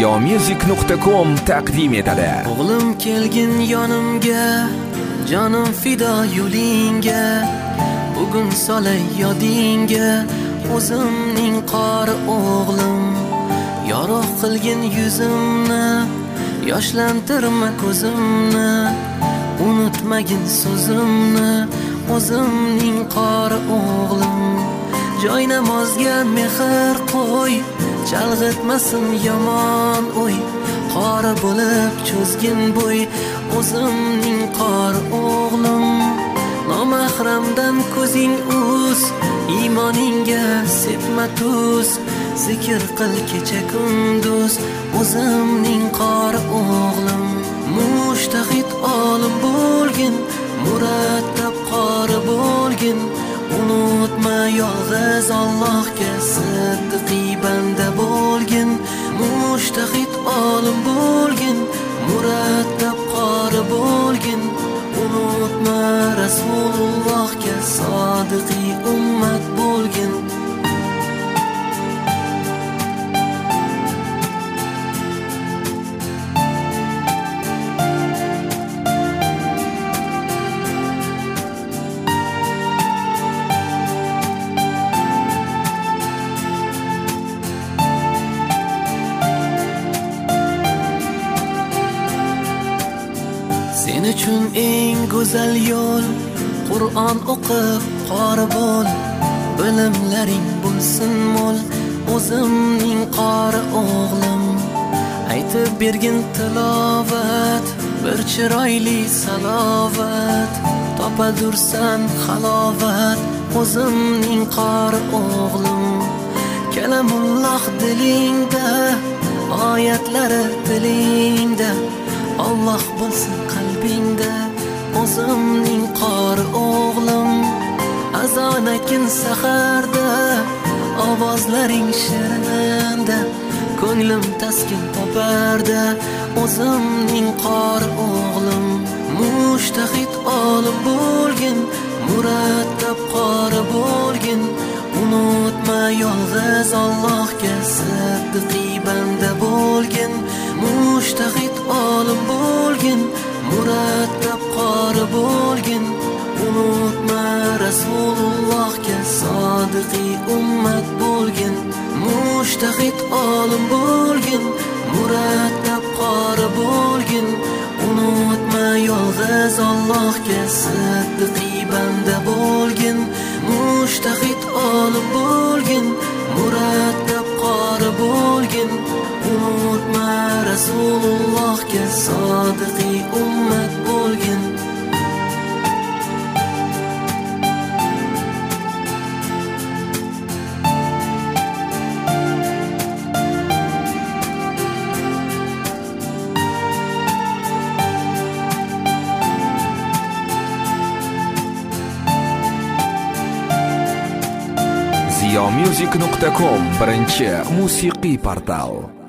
ziyomusic.com taqdim etadi. O'g'lim kelgin yonimga, jonim fido yo'lingga, bugun solay yodingga, o'zimning qori o'g'lim. Yorug' qilgin yuzimni, yoshlantirma ko'zimni, unutmagin so'zimni, o'zimning qori o'g'lim. Joy namozga mehr qo'y, chalg'itmasin yomon o'y, qori bo'lib cho'zgin bo'y, o'zimning qori o'g'lim. Nomahramdan ko'zing uz, iymoningga sepma tuz, zikr qil kecha kunduz, o'zimning qori o'g'lim. Mushtahid olim bo'lgin, murattab qori bo'lgin, unutma yolg'iz Allohga siddiqiy banda bo'lgin. Mushtahid olim bo'lgin, murattab qori bo'lgin, unutma Rasulullohga sodiqiy ummat bo'lgin. Sen uchun eng go'zal yo'l Qur'on o'qib qori bo'l, bilimlaring bo'lsin mo'l, o'zimning qori o'g'lim. Aytib bergin tilovat, bir chiroyli salovat, topadursan halovat, o'zimning qori o'g'lim. Kalamulloh dilingda, oyatlari tilingda, Alloh bo'lsin qalbingda, o'zimning qori o'g'lim. Azon aytgin saharda, ovozlaring shirinda, ko'nglim taskin toparda, o'zimning qori o'g'lim. Mushtahid olim bo'lgin, murattab qori bo'lgin, unutma yolg'iz Allohga siddiqiy banda bo'lgin. Mushtahid olim bo'lgin, murattab qori bo'lgin, unutma Rasulullohga sodiqiy ummat bo'lgin. Mushtahid olim bo'lgin, murattab qori bo'lgin, unutma yolg'iz Allohga siddiqiy banda bo'lgin. Mushtahid olim bo'lgin, murattab qori bo'lgin, unutma Rasulullohga sodiqiy ummat bo'lgin. ziyomusic.com birinchi musiqiy portal.